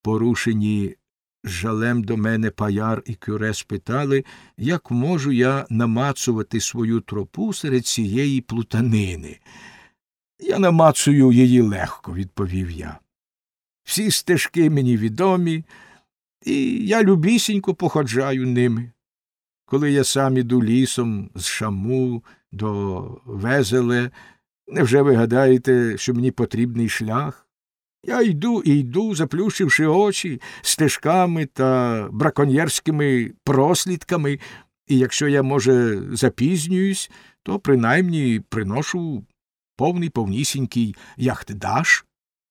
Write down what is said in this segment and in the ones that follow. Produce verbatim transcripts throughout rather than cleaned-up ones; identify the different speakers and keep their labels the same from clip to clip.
Speaker 1: Порушені жалем до мене паяр і кюре спитали, як можу я намацувати свою тропу серед цієї плутанини. Я намацую її легко, відповів я. Всі стежки мені відомі, і я любісінько походжаю ними. Коли я сам іду лісом з Шаму до Везеле, невже ви гадаєте, що мені потрібний шлях? Я йду і йду, заплющивши очі, стежками та браконьєрськими прослідками, і якщо я, може, запізнююсь, то принаймні приношу повний повнісінький яхтдаш.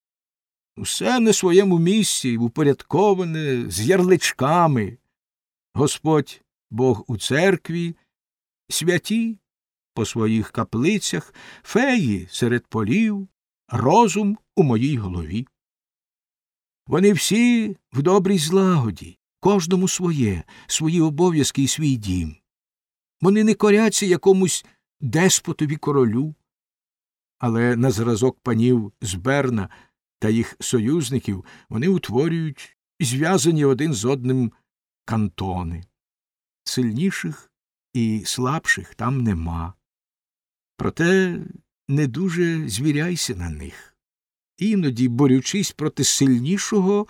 Speaker 1: Усе на своєму місці, упорядковане, з ярличками. Господь Бог у церкві, святі по своїх каплицях, феї серед полів, розум у моїй голові. Вони всі в добрій злагоді, кожному своє, свої обов'язки і свій дім. Вони не коряться якомусь деспотові королю, але на зразок панів з Берна та їх союзників вони утворюють зв'язані один з одним кантони. Сильніших і слабших там нема. Проте не дуже звіряйся на них. Іноді, борючись проти сильнішого,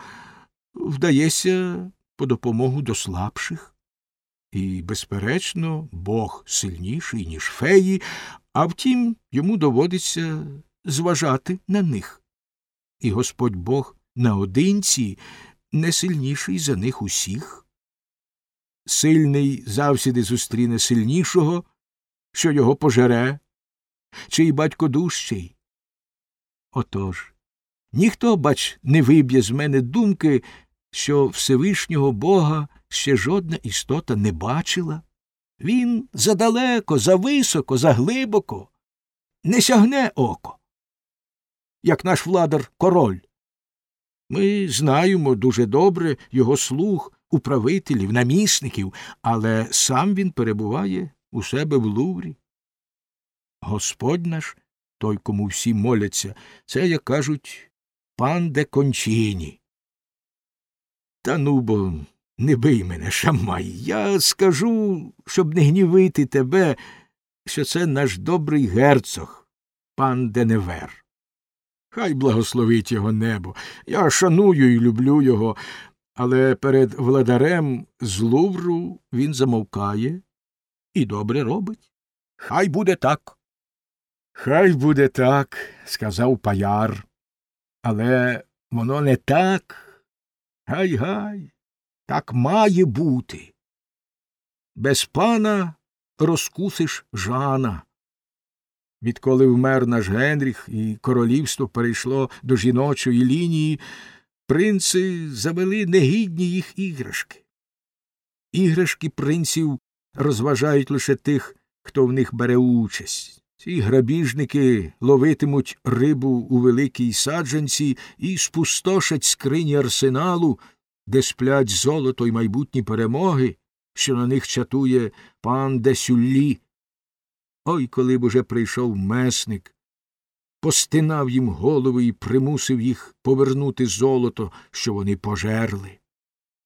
Speaker 1: вдається по допомогу до слабших. І, безперечно, Бог сильніший, ніж феї, а втім, йому доводиться зважати на них. І Господь Бог наодинці не сильніший за них усіх. Сильний завсіди зустріне сильнішого, що його пожере, чий батько дужчий. Отож, ніхто, бач, не виб'є з мене думки, що Всевишнього Бога ще жодна істота не бачила. Він задалеко, зависоко, заглибоко, не сягне око, як наш владар-король. Ми знаємо дуже добре його слуг, управителів, намісників, але сам він перебуває у себе в Луврі. Господь наш, той, кому всі моляться, це, як кажуть, пан де Кончіні. Та ну бо не бий мене, Шамай, я скажу, щоб не гнівити тебе, що це наш добрий герцог, пан де Невер. Хай благословить його небо, я шаную і люблю його, але перед владарем з Лувру він замовкає і добре робить. Хай буде так. Хай буде так, сказав паяр, але воно не так. Гай-гай, так має бути. Без пана розкусиш Жана. Відколи вмер наш Генріх і королівство перейшло до жіночої лінії, принци завели негідні їх іграшки. Іграшки принців розважають лише тих, хто в них бере участь. Ці грабіжники ловитимуть рибу у великій саджанці і спустошать скрині арсеналу, де сплять золото й майбутні перемоги, що на них чатує пан де Сюллі. Ой, коли б уже прийшов месник, постинав їм голови і примусив їх повернути золото, що вони пожерли.